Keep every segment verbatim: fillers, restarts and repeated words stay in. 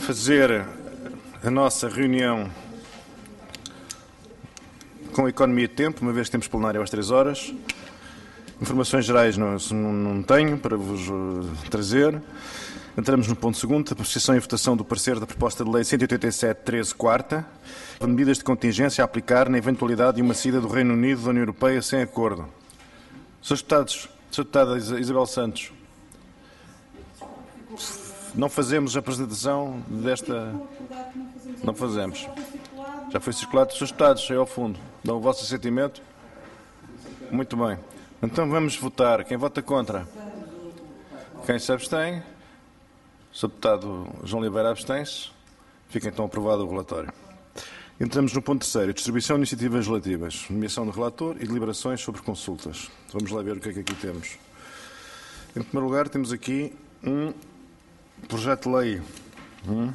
fazer a nossa reunião com a economia de tempo, uma vez que temos plenário às três horas. Informações gerais não, não tenho para vos trazer. Entramos no ponto segundo, a apreciação e votação do parecer da proposta de lei cento e oitenta e sete, treze, quarta, de medidas de contingência a aplicar na eventualidade de uma saída do Reino Unido da União Europeia sem acordo. senhores Deputados, senhora Deputada Isabel Santos, não fazemos a apresentação desta... Não fazemos. Já foi circulado. senhores Deputados, aí ao fundo, dão o vosso assentimento. Muito bem. Então vamos votar. Quem vota contra? Quem se abstém? O senhor Deputado João Oliveira abstém-se. Fica então aprovado o relatório. Entramos no ponto terceiro. Distribuição de iniciativas legislativas. Nomeação do relator e deliberações sobre consultas. Vamos lá ver o que é que aqui temos. Em primeiro lugar, temos aqui um projeto de lei. Hum?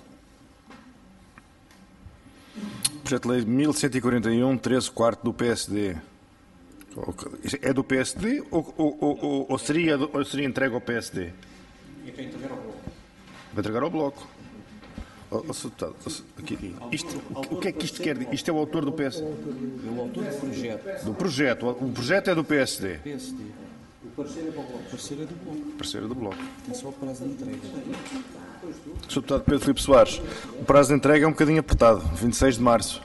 Projeto de lei mil cento e quarenta e um, treze, quarto do P S D. É do P S D ou, ou, ou, ou, seria, ou seria entregue ao P S D? É para entregar ao Bloco. Vai entregar ao Bloco. Oh, oh, aqui, isto, o que é que isto quer dizer? Isto é o autor do P S D? É o autor do projeto. Do projeto. O projeto é do P S D. P S D. O parecer é para o Bloco. O parecer é do Bloco. O parecer é do Bloco. Tem só o prazo de entrega. senhor Deputado Pedro Filipe Soares, o prazo de entrega é um bocadinho apertado, vinte e seis de março.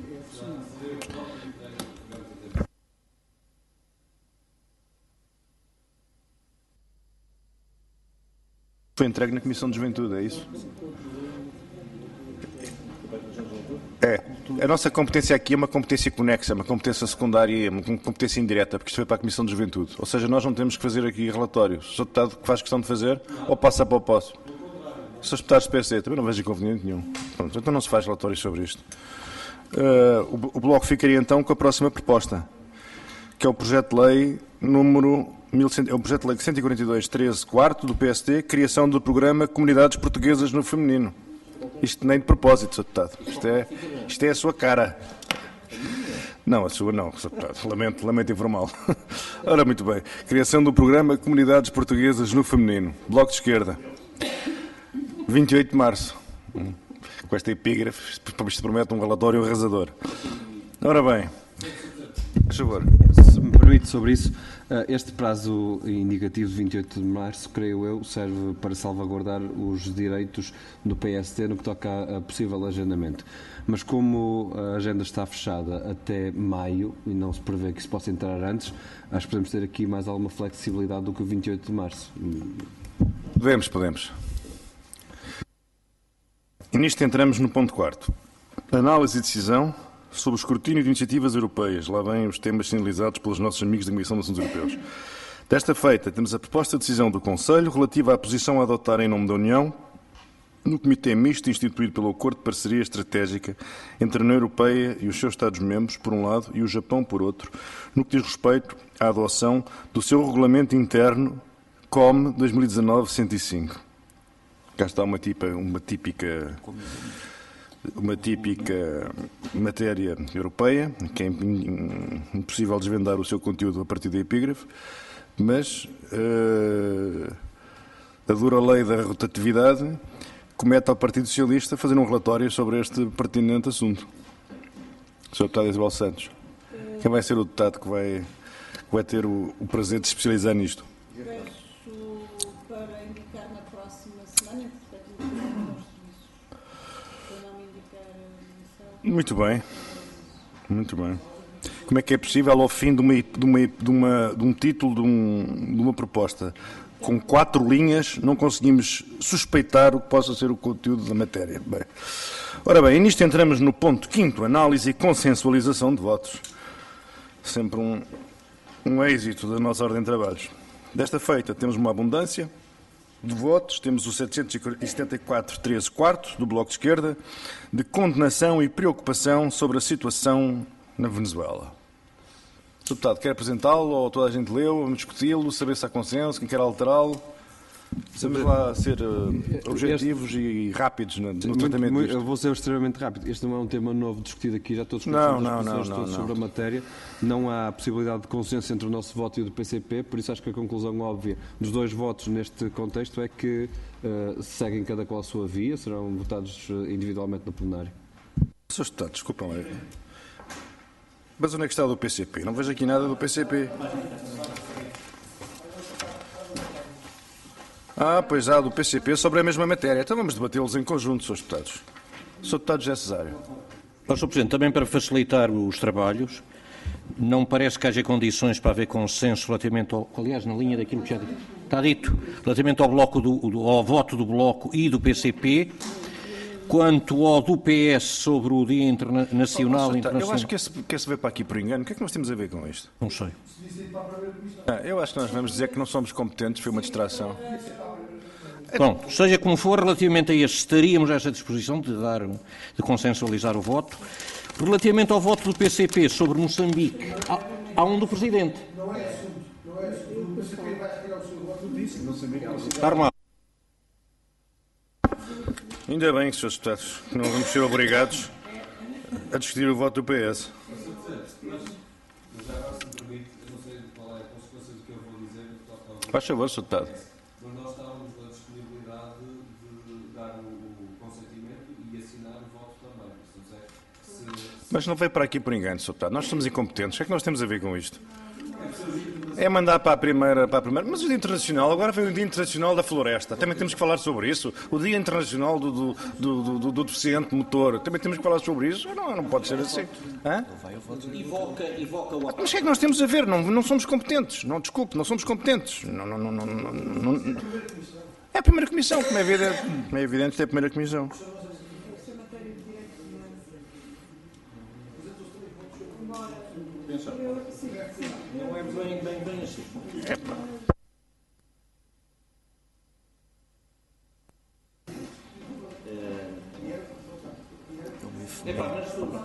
Foi entregue na Comissão de Juventude, é isso? É. A nossa competência aqui é uma competência conexa, uma competência secundária, uma competência indireta, porque isto foi para a Comissão de Juventude. Ou seja, nós não temos que fazer aqui relatório. O senhor Deputado que faz questão de fazer, ou passa para o posso. Os senhores Deputados do P S D, também não vejo inconveniente nenhum. Pronto, então não se faz relatórios sobre isto. Uh, o, o Bloco ficaria então com a próxima proposta, que é o projeto de lei número mil cem, é o projeto de lei cento e quarenta e dois, treze, quarto do P S D, criação do programa Comunidades Portuguesas no Feminino. Isto nem de propósito, senhor Deputado. Isto é, isto é a sua cara. Não, a sua não, senhor Deputado. Lamento, lamento informal. Ora, muito bem. Criação do programa Comunidades Portuguesas no Feminino. Bloco de Esquerda. vinte e oito de março. Com esta epígrafe, isto promete um relatório arrasador. Ora bem, por favor. Se me permite sobre isso, este prazo indicativo de vinte e oito de março, creio eu, serve para salvaguardar os direitos do P S D no que toca a possível agendamento. Mas como a agenda está fechada até maio e não se prevê que isso possa entrar antes, acho que podemos ter aqui mais alguma flexibilidade do que o vinte e oito de março. Podemos, podemos. E nisto entramos no ponto quarto. Análise e decisão sobre o escrutínio de iniciativas europeias. Lá vêm os temas sinalizados pelos nossos amigos da Comissão de Assuntos Europeus. Desta feita, temos a proposta de decisão do Conselho relativa à posição a adotar em nome da União no Comitê Misto instituído pelo Acordo de Parceria Estratégica entre a União Europeia e os seus Estados-membros, por um lado, e o Japão, por outro, no que diz respeito à adoção do seu Regulamento Interno C O M dois mil e dezanove cento e cinco. Cá está uma, tipa, uma típica... uma típica matéria europeia, que é impossível desvendar o seu conteúdo a partir da epígrafe, mas uh, a dura lei da rotatividade comete ao Partido Socialista fazer um relatório sobre este pertinente assunto. senhor Deputado Isabel Santos, quem vai ser o deputado que vai, que vai ter o, o prazer de se especializar nisto? Peço para indicar na próxima semana, portanto, Muito bem, muito bem. Como é que é possível, ao fim de, uma, de, uma, de, uma, de um título, de, um, de uma proposta, com quatro linhas, não conseguimos suspeitar o que possa ser o conteúdo da matéria? Bem. Ora bem, e nisto entramos no ponto quinto, análise e consensualização de votos. Sempre um, um êxito da nossa ordem de trabalhos. Desta feita, temos uma abundância de votos, temos o setecentos e setenta e quatro, treze, quarto, do Bloco de Esquerda, de condenação e preocupação sobre a situação na Venezuela. O deputado quer apresentá-lo ou toda a gente leu, vamos discuti-lo, saber se há consenso, quem quer alterá-lo? Vamos lá ser uh, objetivos este, e rápidos no, no muito, tratamento muito, disto. Eu vou ser extremamente rápido. Este não é um tema novo discutido aqui, já todos não, conhecemos não, as posições não, todos não, sobre não. a matéria. Não há possibilidade de consenso entre o nosso voto e o do P C P, por isso acho que a conclusão óbvia dos dois votos neste contexto é que uh, seguem cada qual a sua via, serão votados individualmente no plenário. senhores Deputados, desculpem lá. Mas onde é que está o do P C P? Não vejo aqui nada do P C P. Ah, pois há, do P C P sobre a mesma matéria. Então vamos debatê-los em conjunto, senhores Deputados. senhor Deputado José Cesário. senhor Presidente, também para facilitar os trabalhos, não parece que haja condições para haver consenso relativamente ao, aliás, na linha daquilo que já está dito, relativamente ao, bloco do, do, ao voto do Bloco e do P C P, quanto ao do P S sobre o Dia Internacional... Oh, internacional... Eu acho que esse, que esse veio para aqui por engano. O que é que nós temos a ver com isto? Não sei. Ah, eu acho que nós vamos dizer que não somos competentes, foi uma distração. Bom, seja como for, relativamente a este, estaríamos a esta disposição de, dar, de consensualizar o voto. Relativamente ao voto do P C P sobre Moçambique, há, há um do Presidente. Não é assunto. Não é assunto. O P C P vai retirar o seu voto disso. Moçambique. Está armado. Ainda bem, senhores Deputados, que não vamos ser obrigados a discutir o voto do P S. Faz favor, senhor Deputado. Mas nós estávamos na disponibilidade de dar o consentimento e assinar o voto também. Mas não veio para aqui por engano, senhor Deputado. Nós somos incompetentes. O que é que nós temos a ver com isto? É mandar para a primeira, para a primeira. Mas o Dia Internacional, agora veio o Dia Internacional da Floresta. Também temos que falar sobre isso. O Dia Internacional do, do, do, do, do deficiente motor. Também temos que falar sobre isso. Não, não pode ser assim. Hã? Evoca, evoca o... Mas o que é que nós temos a ver? Não, não somos competentes. Não, desculpe, não somos competentes. Não, não, não, não, não, não. É a primeira comissão, como é evidente. É evidente que é a primeira comissão. Não é bem, bem, bem assim. É pá. É pá, mas tudo.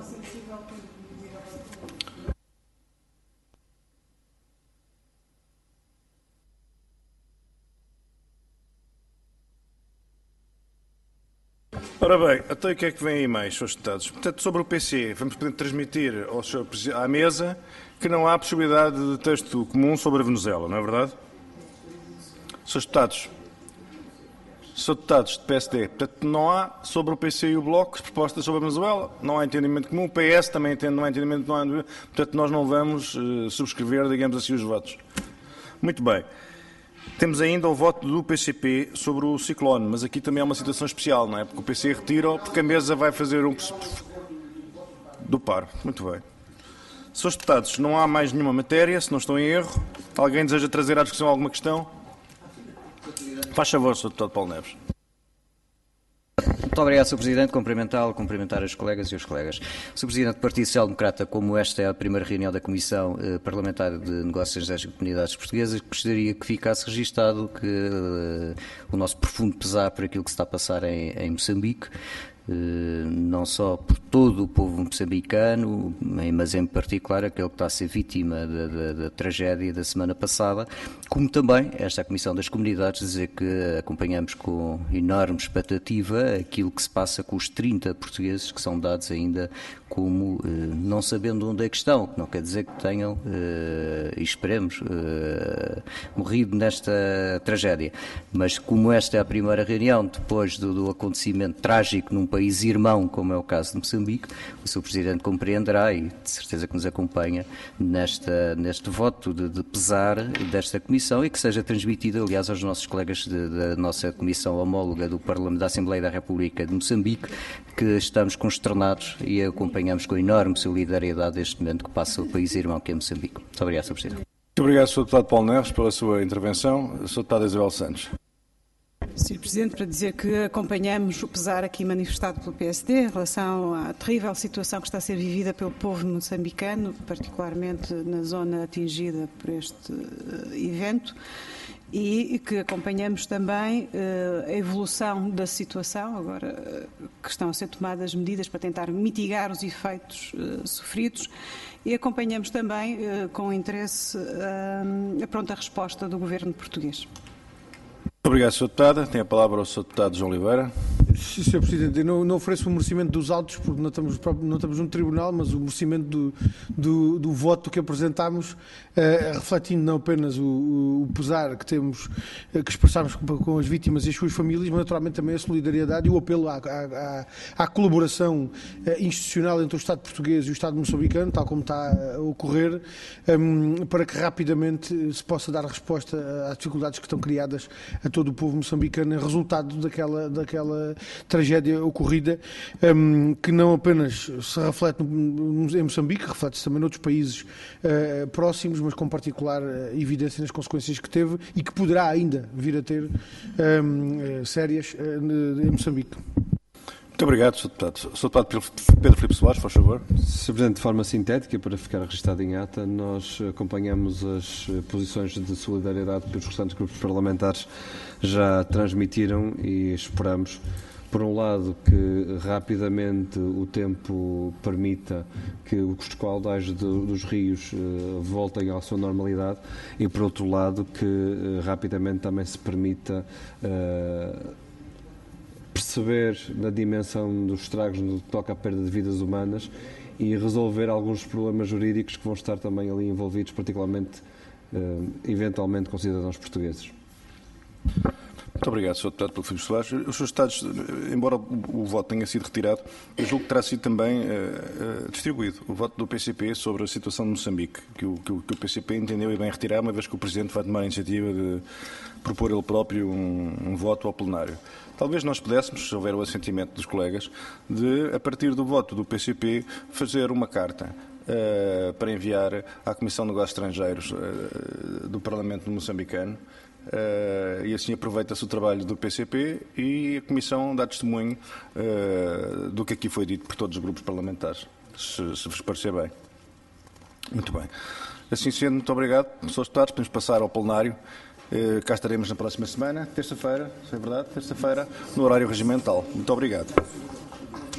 Ora bem, até o que é que vem aí mais, senhores Deputados? Portanto, sobre o P C, vamos poder transmitir ao senhor à mesa que não há possibilidade de texto comum sobre a Venezuela, não é verdade? senhores Deputados, senhores Deputados de P S D, portanto, não há sobre o P C e o Bloco propostas sobre a Venezuela, não há entendimento comum, o P S também entende, não há entendimento, não há, portanto, nós não vamos uh, subscrever, digamos assim, os votos. Muito bem. Temos ainda o voto do P C P sobre o ciclone, mas aqui também há uma situação especial, não é? Porque o P C retira, porque a mesa vai fazer um... do par. Muito bem. senhores Deputados, não há mais nenhuma matéria, se não estou em erro. Alguém deseja trazer à discussão alguma questão? Faz favor, senhor Deputado Paulo Neves. Muito obrigado, senhor Presidente. Cumprimentá-lo, cumprimentar as colegas e os colegas. senhor Presidente do Partido Social Democrata, como esta é a primeira reunião da Comissão eh, Parlamentar de Negócios Estrangeiros e Comunidades Portuguesas, gostaria que ficasse registado que eh, o nosso profundo pesar por aquilo que se está a passar em, em Moçambique, eh, não só por todo o povo moçambicano, mas em particular aquele que está a ser vítima da, da, da tragédia da semana passada, como também esta Comissão das Comunidades dizer que acompanhamos com enorme expectativa aquilo que se passa com os trinta portugueses que são dados ainda como eh, não sabendo onde é que estão, que não quer dizer que tenham, eh, e esperemos, eh, morrido nesta tragédia. Mas como esta é a primeira reunião depois do, do acontecimento trágico num país irmão, como é o caso de Moçambique, o senhor Presidente compreenderá e de certeza que nos acompanha nesta, neste voto de, de pesar desta Comissão e que seja transmitida, aliás, aos nossos colegas de, da nossa Comissão homóloga do Parlamento da Assembleia da República de Moçambique, que estamos consternados e acompanhamos com enorme solidariedade este momento que passa o país irmão que é Moçambique. Muito obrigado, senhor Presidente. Muito obrigado, senhor Deputado Paulo Neves, pela sua intervenção. senhor Deputado Isabel Santos. senhor Presidente, para dizer que acompanhamos o pesar aqui manifestado pelo P S D em relação à terrível situação que está a ser vivida pelo povo moçambicano, particularmente na zona atingida por este uh, evento, e que acompanhamos também uh, a evolução da situação, agora uh, que estão a ser tomadas medidas para tentar mitigar os efeitos uh, sofridos, e acompanhamos também uh, com interesse uh, a pronta resposta do governo português. Obrigado, senhor Deputado. Tem a palavra o senhor Deputado João Oliveira. Sim, senhor Presidente, eu não, não ofereço o merecimento dos autos, porque não estamos, não estamos no Tribunal, mas o merecimento do, do, do voto que apresentámos, eh, refletindo não apenas o, o pesar que temos, eh, que expressamos com, com as vítimas e as suas famílias, mas naturalmente também a solidariedade e o apelo à, à, à colaboração eh, institucional entre o Estado português e o Estado moçambicano, tal como está a ocorrer, um, para que rapidamente se possa dar resposta às dificuldades que estão criadas a todo o povo moçambicano em resultado daquela, daquela tragédia ocorrida, um, que não apenas se reflete no, no, em Moçambique, reflete-se também noutros países uh, próximos, mas com particular uh, evidência nas consequências que teve e que poderá ainda vir a ter um, uh, sérias uh, em Moçambique. Muito obrigado, senhor Deputado. senhor Deputado Pedro Filipe Soares, por favor. senhor Presidente, de forma sintética, para ficar registado em ata, nós acompanhamos as posições de solidariedade que os restantes grupos parlamentares já transmitiram e esperamos, por um lado, que rapidamente o tempo permita que os caudais dos rios uh, voltem à sua normalidade e, por outro lado, que uh, rapidamente também se permita uh, perceber na dimensão dos estragos no que toca à perda de vidas humanas e resolver alguns problemas jurídicos que vão estar também ali envolvidos, particularmente, uh, eventualmente, com cidadãos portugueses. Muito obrigado, senhor Deputado, pelo Filipe Soares. Os seus Estados, embora o voto tenha sido retirado, eu julgo que terá sido também uh, uh, distribuído o voto do P C P sobre a situação de Moçambique, que o, que, o, que o P C P entendeu e bem retirar, uma vez que o Presidente vai tomar a iniciativa de propor ele próprio um, um voto ao plenário. Talvez nós pudéssemos, se houver o assentimento dos colegas, de, a partir do voto do P C P, fazer uma carta uh, para enviar à Comissão de Negócios Estrangeiros uh, do Parlamento moçambicano, Uh, e assim aproveita-se o trabalho do P C P e a Comissão dá testemunho uh, do que aqui foi dito por todos os grupos parlamentares, se, se vos parecer bem. Muito bem. Assim sendo, muito obrigado. senhores Deputados, podemos passar ao plenário. Uh, cá estaremos na próxima semana, terça-feira, se é verdade, terça-feira, no horário regimental. Muito obrigado.